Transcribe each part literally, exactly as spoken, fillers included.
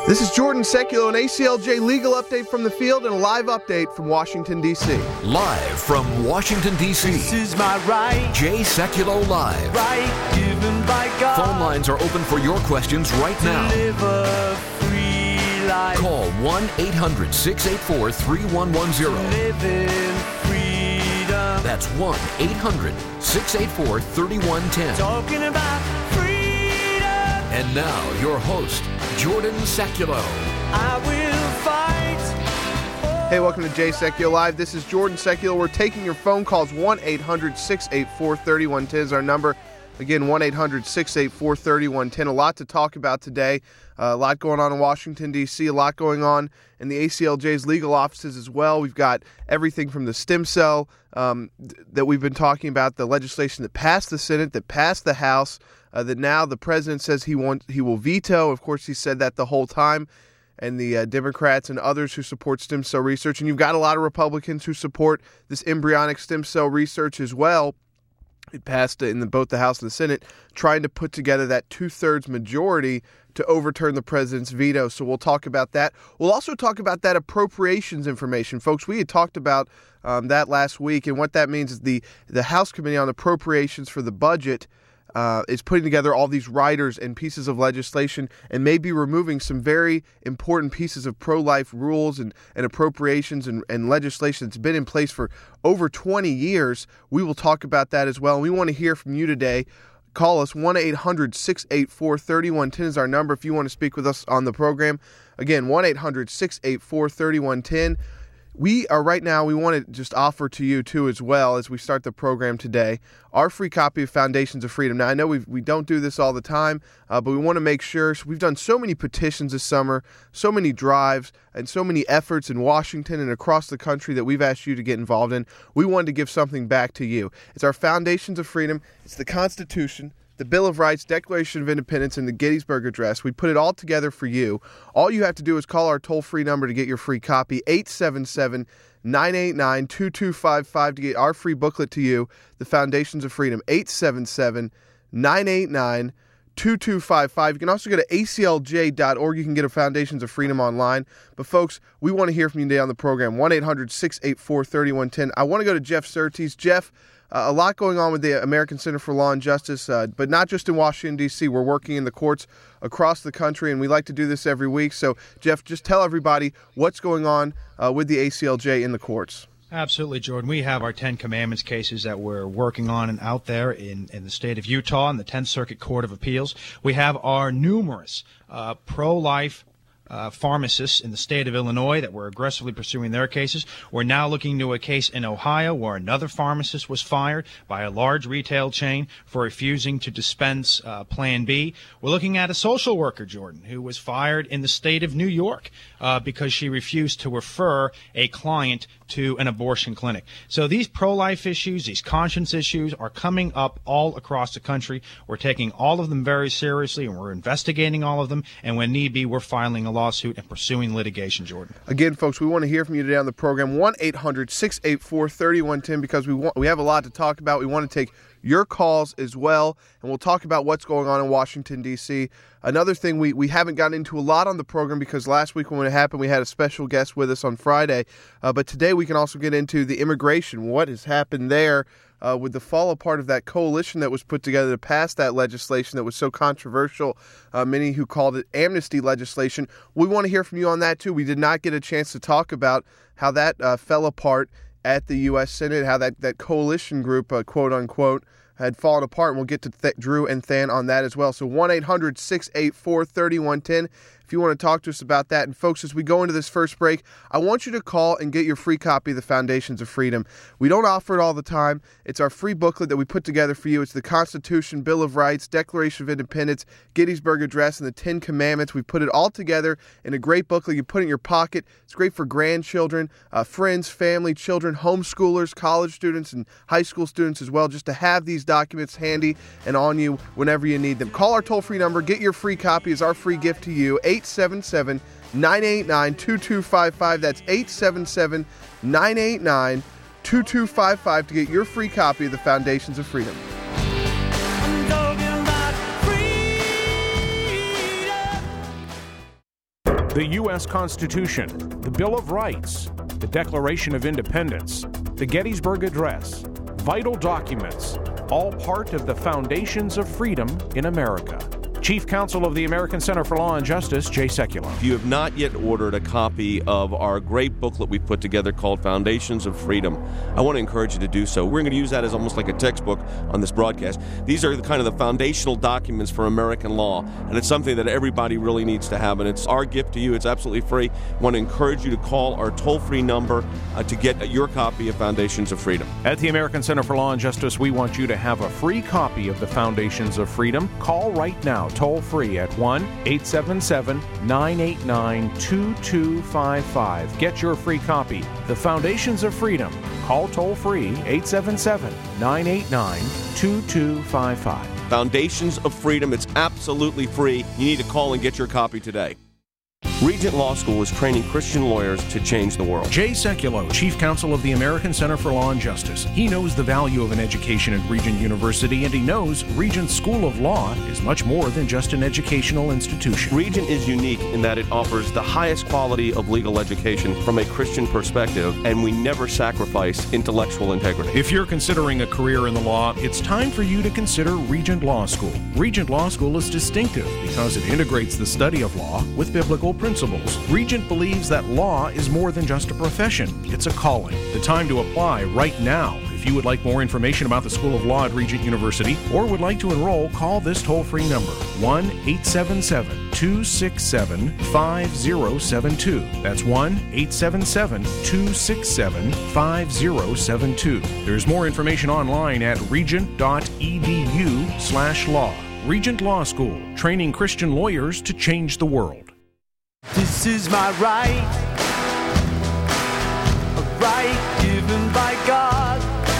This is Jordan Seculo, an A C L J legal update from the field and a live update from Washington, D C Live from Washington, D C This is my right. Jay Seculo Live. Right given by God. Phone lines are open for your questions right now. Live a free life. Call one eight hundred six eight four three one one zero. Live in freedom. That's one eight hundred six eight four three one one zero. Talking about freedom. And now, your host, Jordan Seculo. I will fight. Hey, welcome to Jay Seculo Live. This is Jordan Seculo. We're taking your phone calls. one eight hundred six eight four three one one zero is our number. Again, one eight hundred six eight four three one one zero. A lot to talk about today. Uh, a lot going on in Washington, D C A lot going on in the A C L J's legal offices as well. We've got everything from the stem cell um, th- that we've been talking about, the legislation that passed the Senate, that passed the House, uh, that now the president says he wants, he will veto. Of course, he said that the whole time. And the uh, Democrats and others who support stem cell research. And you've got a lot of Republicans who support this embryonic stem cell research as well. It passed in the, both the House and the Senate, trying to put together that two-thirds majority to overturn the president's veto. So we'll talk about that. We'll also talk about that appropriations information. Folks, we had talked about um, that last week, and what that means is the, the House Committee on Appropriations for the Budget Uh, is putting together all these riders and pieces of legislation and maybe removing some very important pieces of pro-life rules and, and appropriations and, and legislation that's been in place for over twenty years. We will talk about that as well. And we want to hear from you today. Call us. one eight hundred six eight four three one one zero is our number if you want to speak with us on the program. Again, one eight hundred six eight four three one one zero. We are right now, we want to just offer to you, too, as well, as we start the program today, our free copy of Foundations of Freedom. Now, I know we we don't do this all the time, uh, but we want to make sure. So we've done so many petitions this summer, so many drives, and so many efforts in Washington and across the country that we've asked you to get involved in. We wanted to give something back to you. It's our Foundations of Freedom. It's the Constitution, the Bill of Rights, Declaration of Independence, and the Gettysburg Address. We put it all together for you. All you have to do is call our toll-free number to get your free copy, eight seven seven, nine eight nine, two two five five, to get our free booklet to you, the Foundations of Freedom, eight seven seven, nine eight nine, two two five five. You can also go to A C L J dot org. You can get a Foundations of Freedom online. But, folks, we want to hear from you today on the program, one eight hundred six eight four three one one zero. I want to go to Jeff Surtees. Jeff, Uh, a lot going on with the American Center for Law and Justice, uh, but not just in Washington, D C We're working in the courts across the country, and we like to do this every week. So, Jeff, just tell everybody what's going on uh, with the A C L J in the courts. Absolutely, Jordan. We have our Ten Commandments cases that we're working on and out there in, in the state of Utah and the Tenth Circuit Court of Appeals. We have our numerous uh, pro-life Uh, pharmacists in the state of Illinois that were aggressively pursuing their cases. We're now looking into a case in Ohio where another pharmacist was fired by a large retail chain for refusing to dispense uh, Plan B. We're looking at a social worker, Jordan, who was fired in the state of New York uh, because she refused to refer a client to an abortion clinic. So these pro-life issues, these conscience issues are coming up all across the country. We're taking all of them very seriously, and we're investigating all of them, and when need be, we're filing a lawsuit and pursuing litigation, Jordan. Again, folks, we want to hear from you today on the program, one eight hundred six eight four three one one zero, because we want, we have a lot to talk about. We want to take your calls as well, and we'll talk about what's going on in Washington, D C Another thing we, we haven't gotten into a lot on the program because last week when it happened, we had a special guest with us on Friday, uh, but today we can also get into the immigration, what has happened there uh, with the fall apart of that coalition that was put together to pass that legislation that was so controversial, uh, many who called it amnesty legislation. We want to hear from you on that too. We did not get a chance to talk about how that uh, fell apart at the U S Senate, how that, that coalition group, uh, quote unquote, had fallen apart, and we'll get to Th- Drew and Than on that as well. So one eight hundred six eight four three one one zero if you want to talk to us about that. And folks, as we go into this first break, I want you to call and get your free copy of the Foundations of Freedom. We don't offer it all the time. It's our free booklet that we put together for you. It's the Constitution, Bill of Rights, Declaration of Independence, Gettysburg Address, and the Ten Commandments. We put it all together in a great booklet. You put it in your pocket. It's great for grandchildren, uh, friends, family, children, homeschoolers, college students, and high school students as well, just to have these documents handy and on you whenever you need them. Call our toll-free number. Get your free copy as our free gift to you, eight seven seven, nine eight nine, two two five five. That's eight seven seven, nine eight nine, two two five five to get your free copy of the Foundations of Freedom. I'm talking about freedom. the U S Constitution, the Bill of Rights, the Declaration of Independence, the Gettysburg Address, vital documents, all part of the foundations of freedom in America. Chief Counsel of the American Center for Law and Justice, Jay Sekulow. If you have not yet ordered a copy of our great booklet we put together called Foundations of Freedom, I want to encourage you to do so. We're going to use that as almost like a textbook on this broadcast. These are the kind of the foundational documents for American law, and it's something that everybody really needs to have, and it's our gift to you. It's absolutely free. I want to encourage you to call our toll-free number uh, to get your copy of Foundations of Freedom. At the American Center for Law and Justice, we want you to have a free copy of the Foundations of Freedom. Call right now, toll free at one eight seven seven, nine eight nine, two two five five. Get your free copy. The Foundations of Freedom. Call toll free eight seven seven, nine eight nine, two two five five. Foundations of Freedom. It's absolutely free. You need to call and get your copy today. Regent Law School is training Christian lawyers to change the world. Jay Sekulow, Chief Counsel of the American Center for Law and Justice. He knows the value of an education at Regent University, and he knows Regent School of Law is much more than just an educational institution. Regent is unique in that it offers the highest quality of legal education from a Christian perspective, and we never sacrifice intellectual integrity. If you're considering a career in the law, it's time for you to consider Regent Law School. Regent Law School is distinctive because it integrates the study of law with biblical principles. Regent believes that law is more than just a profession. It's a calling. The time to apply right now. If you would like more information about the School of Law at Regent University or would like to enroll, call this toll-free number, one eight seven seven, two six seven, five zero seven two. That's one eight seven seven, two six seven, five zero seven two. There's more information online at regent.edu slash law. Regent Law School, training Christian lawyers to change the world. This is my right, a right given by God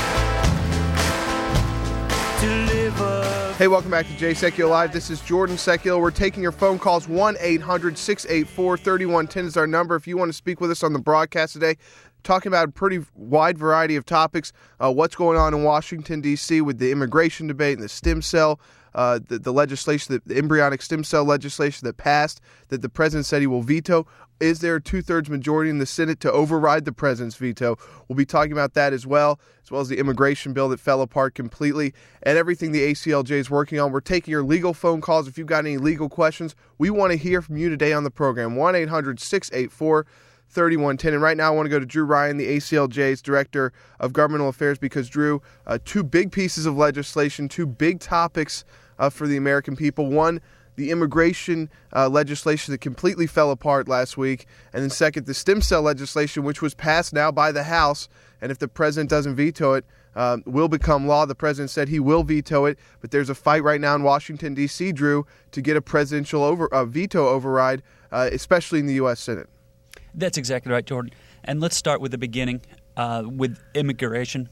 to live a... Hey, welcome back to Jay Sekulow Live. This is Jordan Sekulow. We're taking your phone calls. one eight hundred, six eight four, three one one zero is our number. If you want to speak with us on the broadcast today, talking about a pretty wide variety of topics, uh, what's going on in Washington, D C with the immigration debate and the stem cell Uh, the, the legislation, the, the embryonic stem cell legislation that passed, that the president said he will veto. Is there a two-thirds majority in the Senate to override the president's veto? We'll be talking about that as well, as well as the immigration bill that fell apart completely, and everything the A C L J is working on. We're taking your legal phone calls. If you've got any legal questions, we want to hear from you today on the program. one eight hundred, six eight four, three one one zero. And right now I want to go to Drew Ryan, the A C L J's Director of Governmental Affairs, because, Drew, uh, two big pieces of legislation, two big topics Uh, for the American people. One, the immigration uh, legislation that completely fell apart last week. And then second, the stem cell legislation, which was passed now by the House. And if the president doesn't veto it, uh, will become law. The president said he will veto it. But there's a fight right now in Washington, D C, Drew, to get a presidential over, uh, veto override, uh, especially in the U S Senate. That's exactly right, Jordan. And let's start with the beginning, uh, with immigration.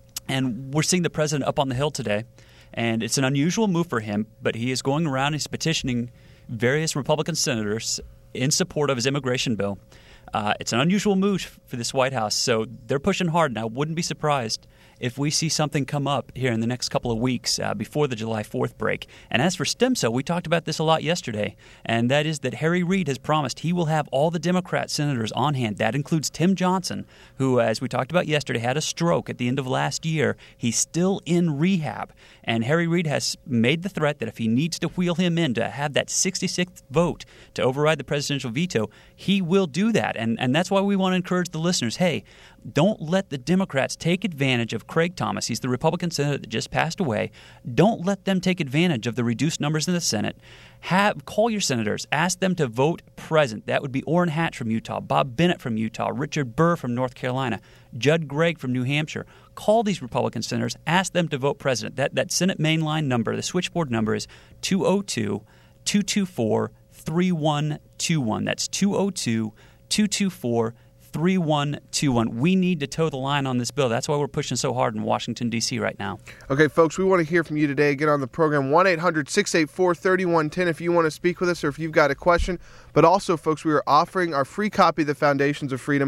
And we're seeing the president up on the Hill today. And it's an unusual move for him, but he is going around and he's petitioning various Republican senators in support of his immigration bill. Uh, it's an unusual move for this White House, so they're pushing hard. And I wouldn't be surprised if we see something come up here in the next couple of weeks uh, before the July fourth break. And as for stem cell, we talked about this a lot yesterday, and that is that Harry Reid has promised he will have all the Democrat senators on hand. That includes Tim Johnson, who, as we talked about yesterday, had a stroke at the end of last year. He's still in rehab, and Harry Reid has made the threat that if he needs to wheel him in to have that sixty-sixth vote to override the presidential veto, he will do that. And, and that's why we want to encourage the listeners, hey, don't let the Democrats take advantage of Craig Thomas. He's the Republican senator that just passed away. Don't let them take advantage of the reduced numbers in the Senate. Have call your senators. Ask them to vote present. That would be Orrin Hatch from Utah, Bob Bennett from Utah, Richard Burr from North Carolina, Judd Gregg from New Hampshire. Call these Republican senators. Ask them to vote present. That, that Senate mainline number, the switchboard number, is two oh two, two two four, three one two one. That's two oh two, two two four, three one two one. We need to toe the line on this bill. That's why we're pushing so hard in Washington, D C right now. Okay, folks, we want to hear from you today. Get on the program, one eight hundred, six eight four, three one one zero if you want to speak with us or if you've got a question. But also, folks, we are offering our free copy of the Foundations of Freedom.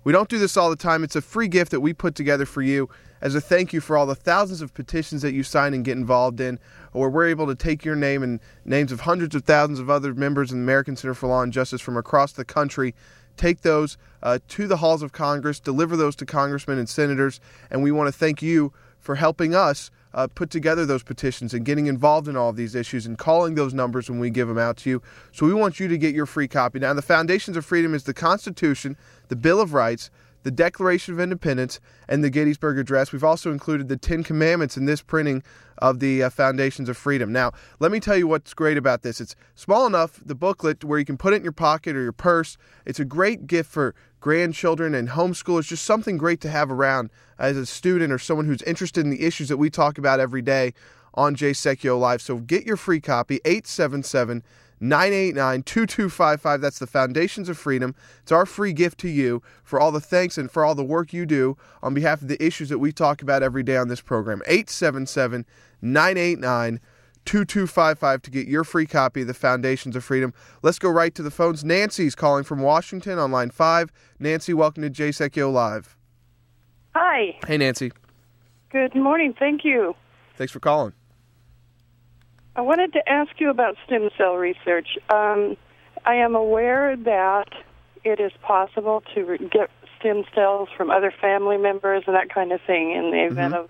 We don't do this all the time. It's a free gift that we put together for you as a thank you for all the thousands of petitions that you sign and get involved in, where we're able to take your name and names of hundreds of thousands of other members in the American Center for Law and Justice from across the country, take those uh, to the halls of Congress, deliver those to congressmen and senators, and we want to thank you for helping us uh, put together those petitions and getting involved in all of these issues and calling those numbers when we give them out to you. So we want you to get your free copy. Now, the Foundations of Freedom is the Constitution, the Bill of Rights, the Declaration of Independence, and the Gettysburg Address. We've also included the Ten Commandments in this printing of the uh, Foundations of Freedom. Now, let me tell you what's great about this. It's small enough, the booklet, where you can put it in your pocket or your purse. It's a great gift for grandchildren and homeschoolers, just something great to have around as a student or someone who's interested in the issues that we talk about every day on Jay Secchio Live. So get your free copy, eight seven seven, nine eight nine, two two five five. That's the Foundations of Freedom. It's our free gift to you for all the thanks and for all the work you do on behalf of the issues that we talk about every day on this program. eight seven seven, nine eight nine, two two five five to get your free copy of the Foundations of Freedom. Let's go right to the phones. Nancy's calling from Washington on line five. Nancy, welcome to Jay Secchio Live. Hi. Hey, Nancy. Good morning. Thank you. Thanks for calling. I wanted to ask you about stem cell research. Um, I am aware that it is possible to re- get stem cells from other family members and that kind of thing in the event mm-hmm. of...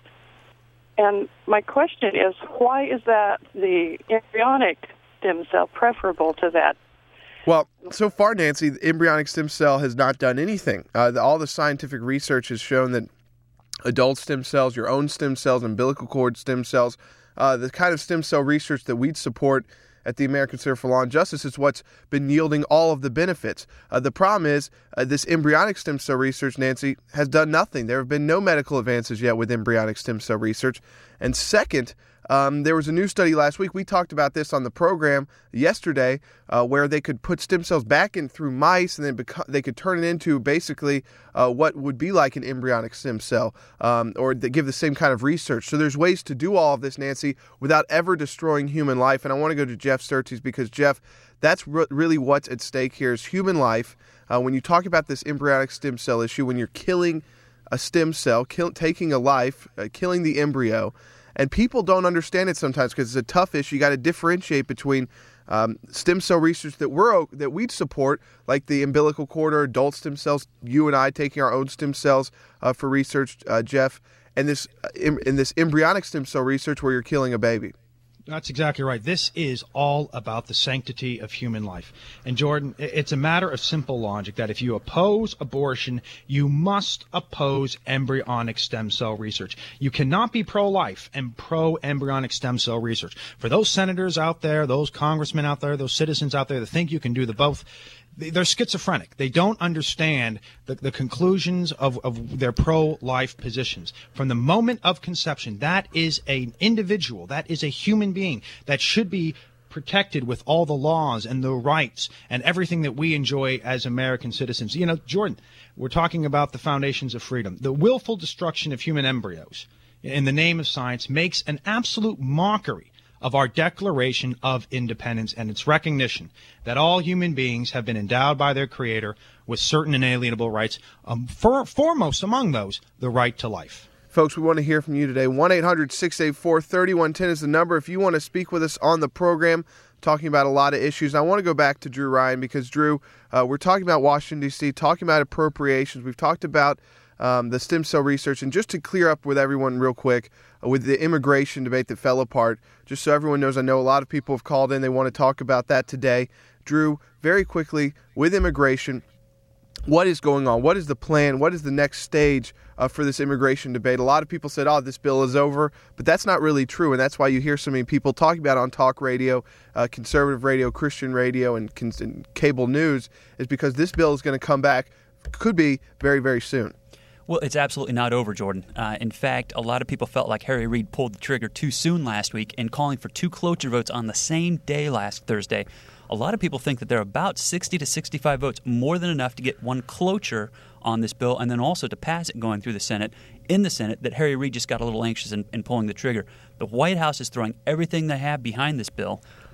And my question is, why is that the embryonic stem cell preferable to that? Well, so far, Nancy, the embryonic stem cell has not done anything. Uh, the, all the scientific research has shown that adult stem cells, your own stem cells, umbilical cord stem cells, uh, the kind of stem cell research that we'd support at the American Center for Law and Justice is what's been yielding all of the benefits. Uh, the problem is uh, this embryonic stem cell research, Nancy, has done nothing. There have been no medical advances yet with embryonic stem cell research. And second, um, there was a new study last week. We talked about this on the program yesterday uh, where they could put stem cells back in through mice and then beco- they could turn it into basically uh, what would be like an embryonic stem cell um, or they give the same kind of research. So there's ways to do all of this, Nancy, without ever destroying human life. And I want to go to Jeff Sturtes because, Jeff, that's re- really what's at stake here is human life. Uh, when you talk about this embryonic stem cell issue, when you're killing a stem cell, kill, taking a life, uh, killing the embryo, and people don't understand it sometimes because it's a tough issue. You got to differentiate between um, stem cell research that we're that we'd support, like the umbilical cord or adult stem cells. You and I taking our own stem cells uh, for research, uh, Jeff, and this uh, in, in this embryonic stem cell research where you're killing a baby. That's exactly right. This is all about the sanctity of human life. And Jordan, it's a matter of simple logic that if you oppose abortion, you must oppose embryonic stem cell research. You cannot be pro-life and pro-embryonic stem cell research. For those senators out there, those congressmen out there, those citizens out there that think you can do the both, they're schizophrenic. They don't understand the, the conclusions of, of their pro-life positions. From the moment of conception, that is an individual, that is a human being that should be protected with all the laws and the rights and everything that we enjoy as American citizens. You know, Jordan, we're talking about the Foundations of Freedom. The willful destruction of human embryos in the name of science makes an absolute mockery of our Declaration of Independence and its recognition that all human beings have been endowed by their Creator with certain inalienable rights, um, for, foremost among those, the right to life. Folks, we want to hear from you today. one eight hundred, six eight four, three one one zero is the number if you want to speak with us on the program, talking about a lot of issues. And I want to go back to Drew Ryan because, Drew, uh, we're talking about Washington, D C, talking about appropriations. We've talked about Um, the stem cell research. And just to clear up with everyone real quick, uh, with the immigration debate that fell apart, just so everyone knows, I know a lot of people have called in. They want to talk about that today. Drew, very quickly, with immigration, what is going on? What is the plan? What is the next stage uh, for this immigration debate? A lot of people said, oh, this bill is over, but that's not really true, and that's why you hear so many people talking about it on talk radio, uh, conservative radio, Christian radio, and, con- and cable news, is because this bill is going to come back, could be very, very soon. Well, it's absolutely not over, Jordan. Uh, in fact, a lot of people felt like Harry Reid pulled the trigger too soon last week in calling for two cloture votes on the same day last Thursday. A lot of people think that there are about sixty to sixty-five votes, more than enough to get one cloture on this bill and then also to pass it going through the Senate. In the Senate, that Harry Reid just got a little anxious in, in pulling the trigger. The White House is throwing everything they have behind this bill.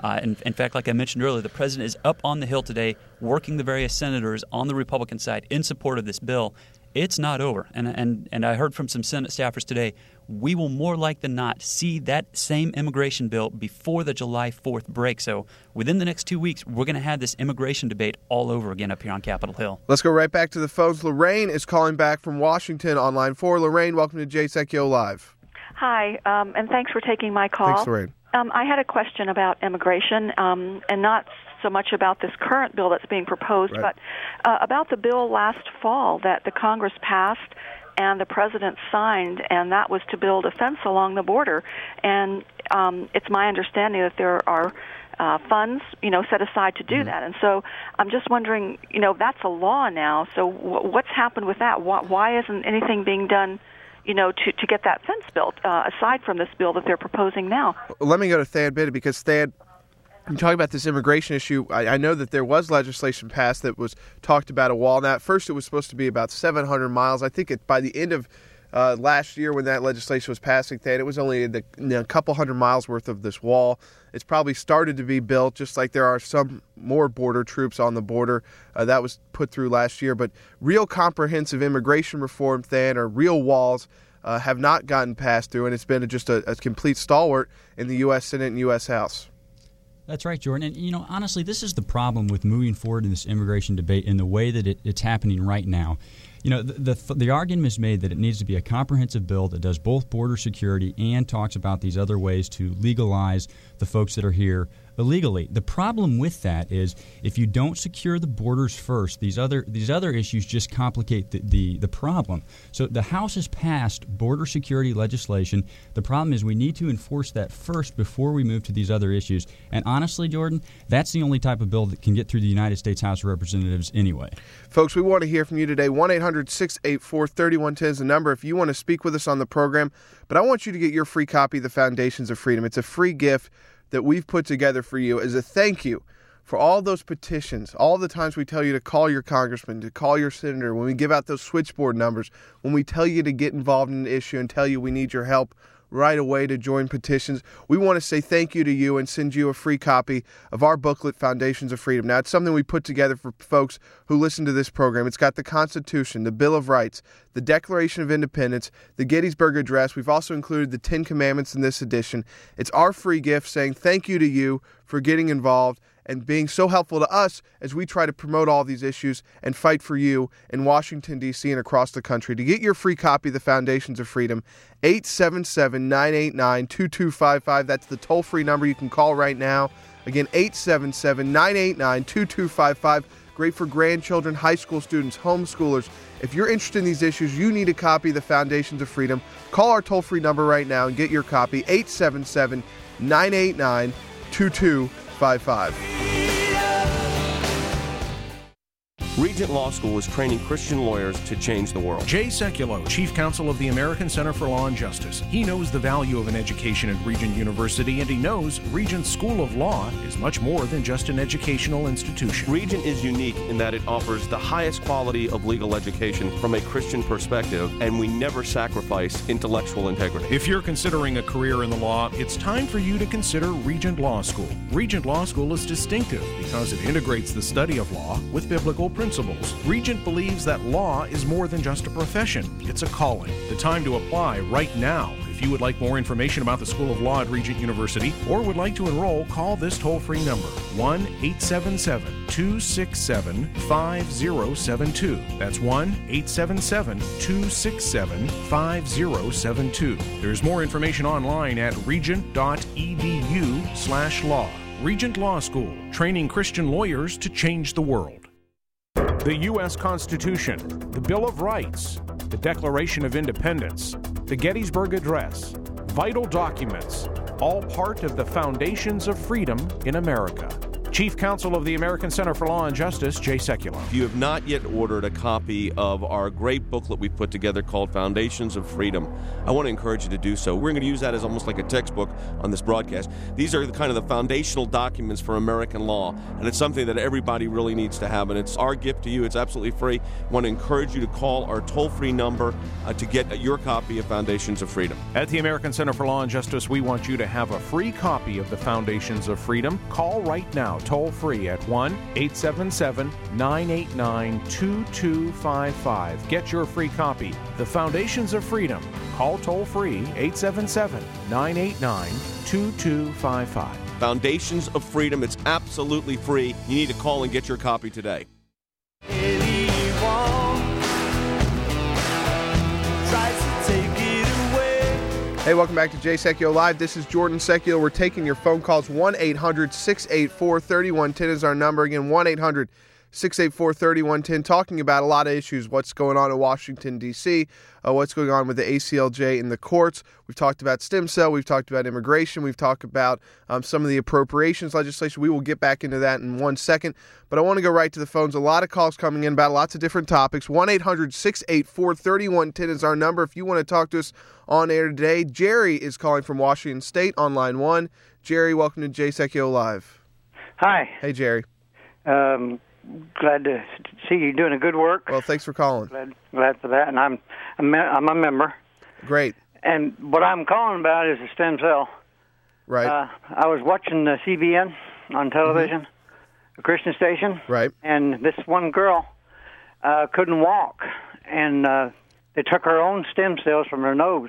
Uh, in, in fact, like I mentioned earlier, the president is up on the Hill today working the various senators on the Republican side in support of this bill. It's not over. And, and, and I heard from some Senate staffers today, we will more like than not see that same immigration bill before the July fourth break. So within the next two weeks, we're going to have this immigration debate all over again up here on Capitol Hill. Let's go right back to the phones. Lorraine is calling back from Washington on line four. Lorraine, welcome to Jay Secchio Live. Hi, um, and thanks for taking my call. Thanks, Lorraine. Um, I had a question about immigration, um, and not so much about this current bill that's being proposed, Right. but uh, about the bill last fall that the Congress passed and the president signed, and that was to build a fence along the border. And um, it's my understanding that there are uh, funds, you know, set aside to do mm-hmm. that. And so I'm just wondering, you know, that's a law now. So w- what's happened with that? Why, why isn't anything being done, you know, to, to get that fence built, uh, aside from this bill that they're proposing now? Well, let me go to Thad Biddy, because Thad, you talk about this immigration issue. I, I know that there was legislation passed that was talked about a wall. Now, at first it was supposed to be about seven hundred miles. I think it, by the end of uh, last year when that legislation was passing, Thad, it was only the, you know, a couple hundred miles worth of this wall. It's probably started to be built, just like there are some more border troops on the border. Uh, that was put through last year. But real comprehensive immigration reform, Thad, or real walls, uh, have not gotten passed through, and it's been just a, a complete stalwart in the U S Senate and U S House. That's right, Jordan. And, you know, honestly, this is the problem with moving forward in this immigration debate in the way that it, it's happening right now. You know, the, the the argument is made that it needs to be a comprehensive bill that does both border security and talks about these other ways to legalize the folks that are here illegally. The problem with that is if you don't secure the borders first, these other these other issues just complicate the, the, the problem. So the House has passed border security legislation. The problem is we need to enforce that first before we move to these other issues. And honestly, Jordan, that's the only type of bill that can get through the United States House of Representatives anyway. Folks, we want to hear from you today. one eight hundred six eight four three one one zero is the number if you want to speak with us on the program. But I want you to get your free copy of the Foundations of Freedom. It's a free gift that we've put together for you as a thank you for all those petitions, all the times we tell you to call your congressman, to call your senator, when we give out those switchboard numbers, when we tell you to get involved in an issue and tell you we need your help right away to join petitions. We want to say thank you to you and send you a free copy of our booklet, Foundations of Freedom. Now, it's something we put together for folks who listen to this program. It's got the Constitution, the Bill of Rights, the Declaration of Independence, the Gettysburg Address. We've also included the Ten Commandments in this edition. It's our free gift saying thank you to you for getting involved and being so helpful to us as we try to promote all these issues and fight for you in Washington, D C and across the country. To get your free copy of the Foundations of Freedom, eight seven seven, nine eight nine, two two five five. That's the toll-free number you can call right now. Again, eight seven seven, nine eight nine, two two five five. Great for grandchildren, high school students, homeschoolers. If you're interested in these issues, you need a copy of the Foundations of Freedom. Call our toll-free number right now and get your copy, eight seven seven, nine eight nine, two two five five. Regent Law School is training Christian lawyers to change the world. Jay Secchio, Chief Counsel of the American Center for Law and Justice. He knows the value of an education at Regent University, and he knows Regent School of Law is much more than just an educational institution. Regent is unique in that it offers the highest quality of legal education from a Christian perspective, and we never sacrifice intellectual integrity. If you're considering a career in the law, it's time for you to consider Regent Law School. Regent Law School is distinctive because it integrates the study of law with biblical principles. Regent believes that law is more than just a profession. It's a calling. The time to apply right now. If you would like more information about the School of Law at Regent University or would like to enroll, call this toll-free number, one eight seven seven, two six seven, five zero seven two. That's one eight seven seven, two six seven, five zero seven two. There's more information online at regent.edu slash law. Regent Law School, training Christian lawyers to change the world. The U S Constitution, the Bill of Rights, the Declaration of Independence, the Gettysburg Address, vital documents, all part of the Foundations of Freedom in America. Chief Counsel of the American Center for Law and Justice, Jay Sekulow. If you have not yet ordered a copy of our great booklet we put together called Foundations of Freedom, I want to encourage you to do so. We're going to use that as almost like a textbook on this broadcast. These are the kind of the foundational documents for American law, and it's something that everybody really needs to have, and it's our gift to you. It's absolutely free. I want to encourage you to call our toll-free number uh, to get your copy of Foundations of Freedom. At the American Center for Law and Justice, we want you to have a free copy of the Foundations of Freedom. Call right now, toll-free at one eight seven seven, nine eight nine, two two five five. Get your free copy. The Foundations of Freedom. Call toll-free eight seven seven, nine eight nine, two two five five. Foundations of Freedom. It's absolutely free. You need to call and get your copy today. Hey, welcome back to Jay Sekulow Live. This is Jordan Sekulow. We're taking your phone calls. one eight hundred, six eight four, three one one zero is our number. Again, one eight hundred, six eight four, three one one zero. Talking about a lot of issues. What's going on in Washington, D C, uh, what's going on with the A C L J in the courts. We've talked about stem cell. We've talked about immigration. We've talked about um, some of the appropriations legislation. We will get back into that in one second. But I want to go right to the phones. A lot of calls coming in about lots of different topics. one eight hundred, six eight four, three one one zero is our number. If you want to talk to us on air today, Jerry is calling from Washington State on line one. Jerry, welcome to Jay Sekulow Live. Hi. Hey, Jerry. Um, glad to see you doing a good work. Well, thanks for calling. Glad, glad for that, and I'm I'm I'm a member. Great. And what I'm calling about is a stem cell. Right. Uh, I was watching the C B N on television, mm-hmm. a Christian station. Right. And this one girl uh, couldn't walk, and uh, they took her own stem cells from her nose,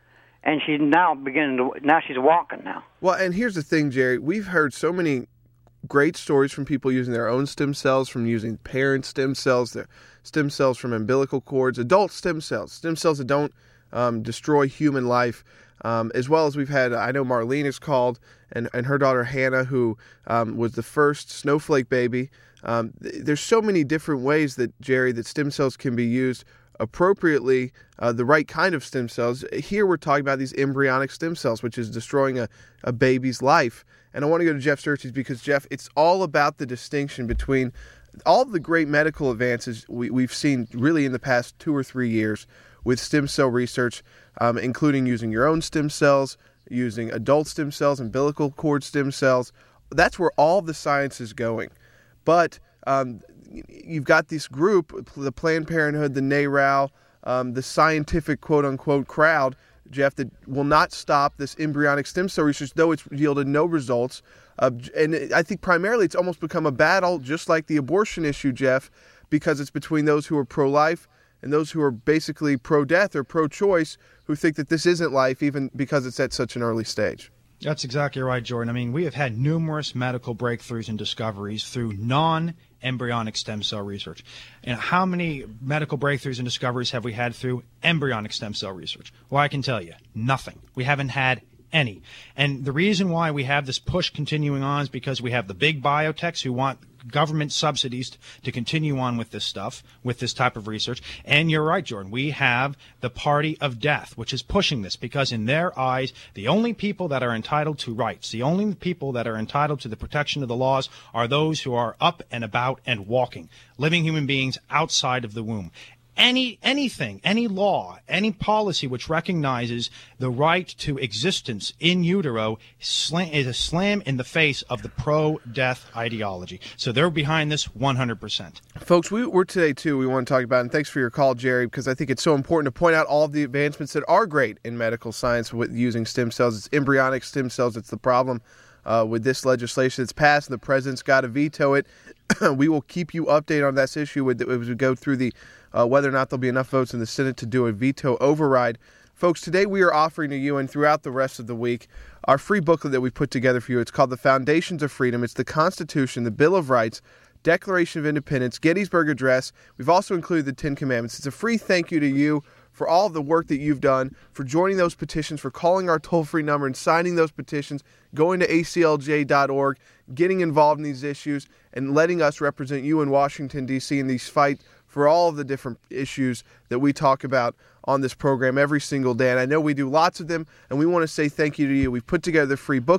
and she's now beginning to. Now she's walking now. Well, and here's the thing, Jerry. We've heard so many great stories from people using their own stem cells, from using parent stem cells, their stem cells from umbilical cords, adult stem cells, stem cells that don't um, destroy human life, um, as well as we've had, I know Marlene is called, and, and her daughter Hannah, who um, was the first snowflake baby. Um, th- there's so many different ways that, Jerry, that stem cells can be used appropriately, uh, the right kind of stem cells. Here we're talking about these embryonic stem cells, which is destroying a, a baby's life. And I want to go to Jeff Surtees because, Jeff, it's all about the distinction between all the great medical advances we, we've seen really in the past two or three years with stem cell research, um, including using your own stem cells, using adult stem cells, umbilical cord stem cells. That's where all the science is going. But um, you've got this group, the Planned Parenthood, the NARAL, um, the scientific quote-unquote crowd, Jeff, that will not stop this embryonic stem cell research, though it's yielded no results. Uh, and I think primarily it's almost become a battle, just like the abortion issue, Jeff, because it's between those who are pro-life and those who are basically pro-death or pro-choice, who think that this isn't life, even because it's at such an early stage. That's exactly right, Jordan. I mean, we have had numerous medical breakthroughs and discoveries through non-embryonic stem cell research. And how many medical breakthroughs and discoveries have we had through embryonic stem cell research? Well, I can tell you, nothing. We haven't had any. And the reason why we have this push continuing on is because we have the big biotechs who want government subsidies to continue on with this stuff, with this type of research. And you're right, Jordan, we have the party of death, which is pushing this because in their eyes, the only people that are entitled to rights, the only people that are entitled to the protection of the laws are those who are up and about and walking, living human beings outside of the womb. Any anything, any law, any policy which recognizes the right to existence in utero slam, is a slam in the face of the pro-death ideology. So they're behind this one hundred percent. Folks, we, we're today, too, we want to talk about, and thanks for your call, Jerry, because I think it's so important to point out all of the advancements that are great in medical science with using stem cells. It's embryonic stem cells. It's the problem uh, with this legislation that's passed, and the president's got to veto it. We will keep you updated on this issue with, as we go through the Uh, whether or not there'll be enough votes in the Senate to do a veto override. Folks, today we are offering to you and throughout the rest of the week our free booklet that we put together for you. It's called The Foundations of Freedom. It's the Constitution, the Bill of Rights, Declaration of Independence, Gettysburg Address. We've also included the Ten Commandments. It's a free thank you to you for all of the work that you've done, for joining those petitions, for calling our toll-free number and signing those petitions, going to A C L J dot org, getting involved in these issues, and letting us represent you in Washington, D C in these fights for all of the different issues that we talk about on this program every single day. And I know we do lots of them, and we want to say thank you to you. We've put together the free booklet.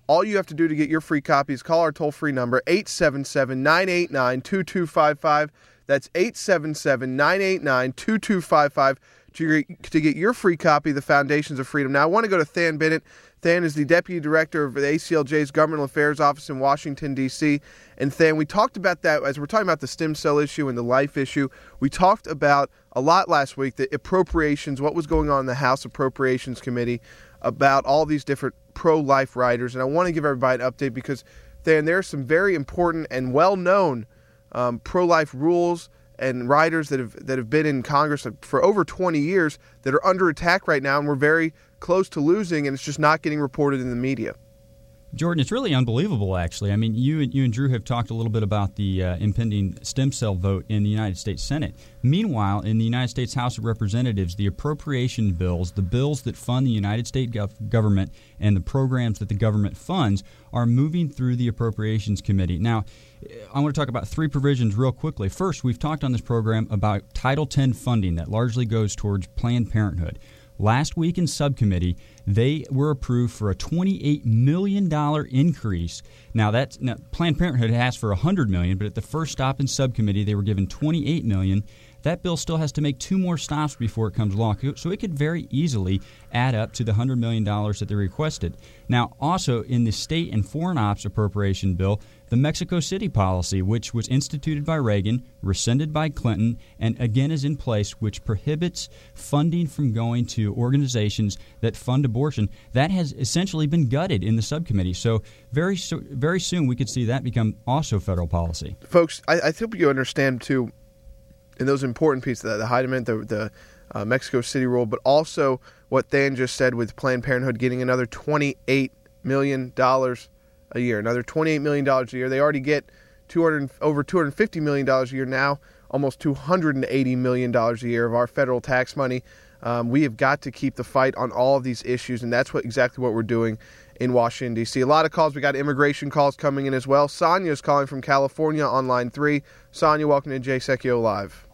All you have to do to get your free copy is call our toll-free number, eight seven seven, nine eight nine, two two five five. That's eight seven seven, nine eight nine, two two five five to, to get your free copy of the Foundations of Freedom. Now, I want to go to Than Bennett. Than is the Deputy Director of the A C L J's Governmental Affairs Office in Washington, D C And Than, we talked about that as we're talking about the stem cell issue and the life issue. We talked about a lot last week, the appropriations, what was going on in the House Appropriations Committee about all these different pro-life riders. And I want to give everybody an update because, Than, there are some very important and well-known um, pro-life rules and riders that have that have been in Congress for over twenty years that are under attack right now, and we're very close to losing, and it's just not getting reported in the media. Jordan, it's really unbelievable, actually. I mean, you, you and Drew have talked a little bit about the uh, impending stem cell vote in the United States Senate. Meanwhile, in the United States House of Representatives, the appropriation bills, the bills that fund the United States gov- government and the programs that the government funds are moving through the Appropriations Committee. Now, I want to talk about three provisions real quickly. First, we've talked on this program about Title ten funding that largely goes towards Planned Parenthood. Last week in subcommittee, they were approved for a twenty-eight million dollars increase. Now, that's now, Planned Parenthood asked for one hundred million dollars, but at the first stop in subcommittee, they were given twenty-eight million dollars. That bill still has to make two more stops before it comes along, so it could very easily add up to the one hundred million dollars that they requested. Now, also in the State and Foreign Ops Appropriation Bill, the Mexico City policy, which was instituted by Reagan, rescinded by Clinton, and again is in place, which prohibits funding from going to organizations that fund abortion, that has essentially been gutted in the subcommittee. So very, so, very soon we could see that become also federal policy. Folks, I, I think you understand, too, in those important pieces, the, the Hyde Amendment, the, the uh, Mexico City rule, but also what Than just said with Planned Parenthood getting another twenty-eight million dollars a year, another twenty-eight million dollars a year. They already get two hundred, over two hundred fifty million dollars a year now, almost two hundred eighty million dollars a year of our federal tax money. Um, we have got to keep the fight on all of these issues, and that's what exactly what we're doing in Washington, D C A lot of calls. We got immigration calls coming in as well. Sonia's calling from California on line three. Sonia, welcome to Jay Secchio Live.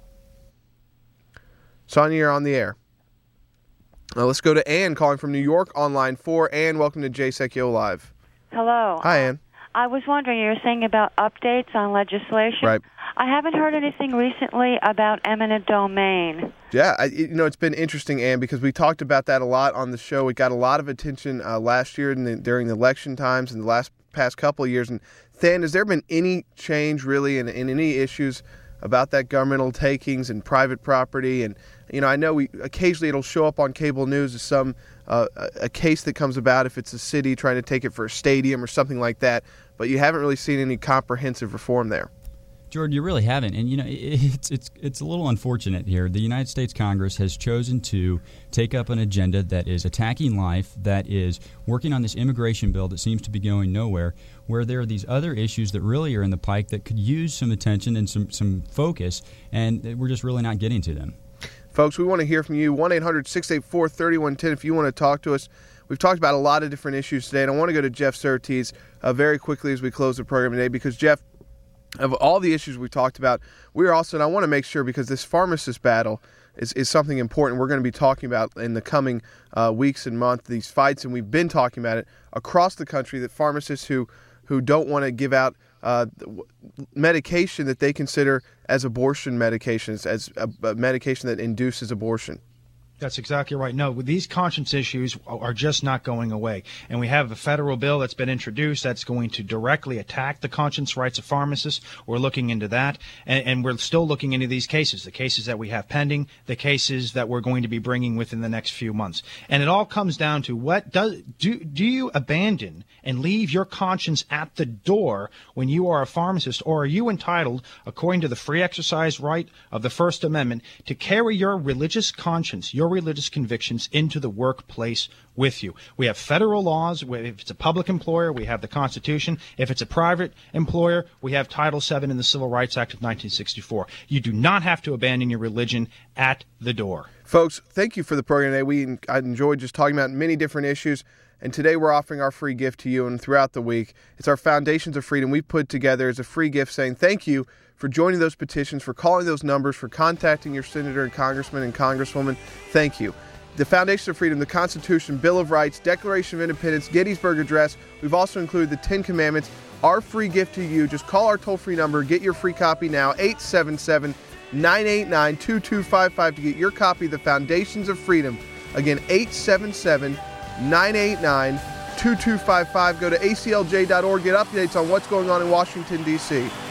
Sonia, you're on the air. Uh, let's go to Ann calling from New York on line four. Ann, welcome to Jay Secchio Live. Hello. Hi, Ann. I was wondering, you were saying about updates on legislation. Right. I haven't heard anything recently about eminent domain. Yeah, I, you know, it's been interesting, Ann, because we talked about that a lot on the show. It got a lot of attention uh, last year in the, during the election times and the last past couple of years. And Than, has there been any change really in, in any issues about that governmental takings and private property? And, you know, I know we occasionally it'll show up on cable news as some uh, a case that comes about if it's a city trying to take it for a stadium or something like that, but you haven't really seen any comprehensive reform there. Jordan, you really haven't, and you know it's it's it's a little unfortunate here. The United States Congress has chosen to take up an agenda that is attacking life, that is working on this immigration bill that seems to be going nowhere, where there are these other issues that really are in the pike that could use some attention and some, some focus, and we're just really not getting to them. Folks, we want to hear from you. one eight hundred six eight four three one one zero if you want to talk to us. We've talked about a lot of different issues today, and I want to go to Jeff Surtees uh, very quickly as we close the program today, because, Jeff, of all the issues we talked about, we are also, and I want to make sure, because this pharmacist battle is, is something important we're going to be talking about in the coming uh, weeks and months, these fights, and we've been talking about it across the country, that pharmacists who, who don't want to give out uh, medication that they consider as abortion medications, as a, a medication that induces abortion. That's exactly right. No, these conscience issues are just not going away. And we have a federal bill that's been introduced that's going to directly attack the conscience rights of pharmacists. We're looking into that. And, and we're still looking into these cases, the cases that we have pending, the cases that we're going to be bringing within the next few months. And it all comes down to what does do, do you abandon and leave your conscience at the door when you are a pharmacist, or are you entitled, according to the free exercise right of the First Amendment, to carry your religious conscience, your religious convictions into the workplace with you? We have federal laws. If it's a public employer, we have the Constitution. If it's a private employer, we have Title seven in the Civil Rights Act of nineteen sixty-four. You do not have to abandon your religion at the door. Folks, thank you for the program today. We I enjoyed just talking about many different issues. And today we're offering our free gift to you, and throughout the week, it's our Foundations of Freedom we put together as a free gift saying thank you for joining those petitions, for calling those numbers, for contacting your senator and congressman and congresswoman. Thank you. the Foundation of Freedom, the Constitution, Bill of Rights, Declaration of Independence, Gettysburg Address. We've also included the Ten Commandments. Our free gift to you. Just call our toll-free number. Get your free copy now, eight seven seven, nine eight nine, two two five five to get your copy of the Foundations of Freedom. Again, eight seven seven, nine eight nine, two two five five. Go to A C L J dot org. Get updates on what's going on in Washington, D C